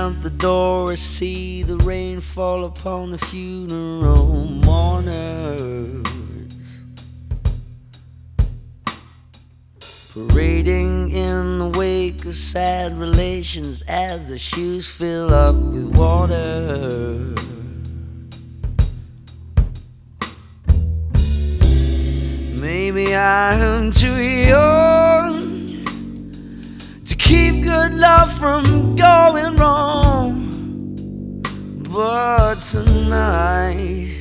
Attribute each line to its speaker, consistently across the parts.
Speaker 1: out the door, I see the rain fall upon the funeral mourners, parading in the wake of sad relations as the shoes fill up with water. Maybe I am too young to keep good love from going wrong, but tonight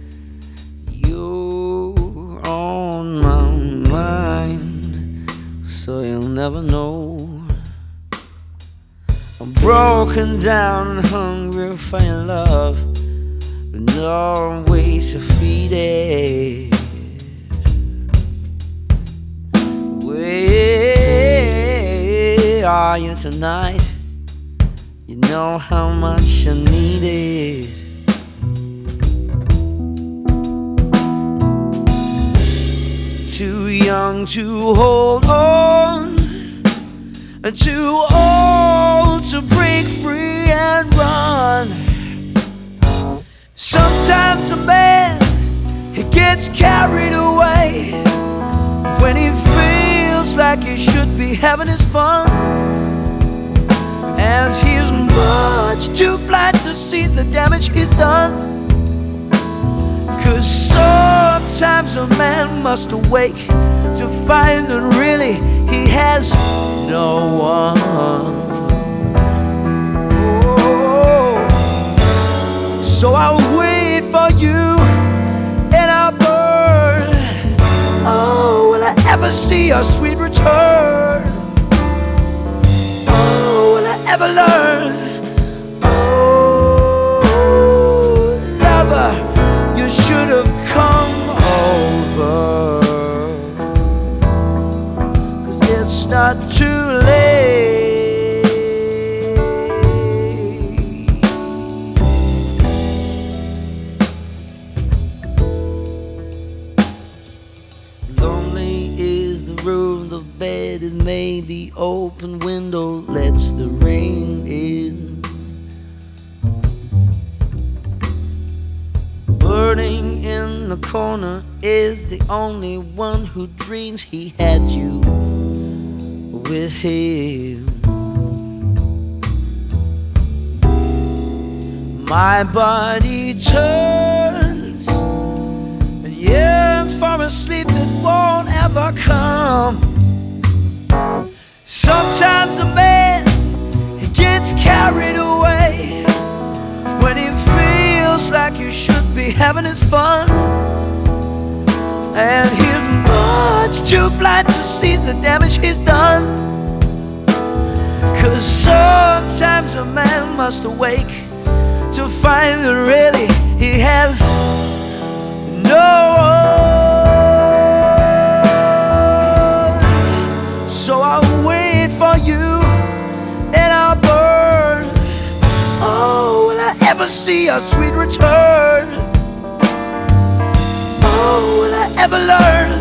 Speaker 1: you're on my mind, so you'll never know. I'm broken down and hungry for your love, with no ways to feed it. Where are you tonight? You know how much I need it. Too young to hold on, too old to break free and run. Sometimes a man, he gets carried away when he feels like he should be having his fun, and he's much too blind to see the damage he's done. 'Cause sometimes a man must awake to find that really he has no one. Oh, so I'll wait for you and I'll burn. Oh, will I ever see your sweet return? Oh, will I ever learn? Oh, lover, you should have come over, 'cause it's not too late. Lonely is the room the bed is made, the open window lets the rain in. Burning in the corner is the only one who dreams he had you with him. My body turns and yearns for a sleep that won't ever come. Sometimes a man, he gets carried away when he feels like he should be having his fun, and he's much too blind to see the damage he's done. 'Cause sometimes a man must awake to find that really he has no one. So I'll wait for you and I'll burn. Oh, will I ever see your sweet return? Oh, will I ever learn?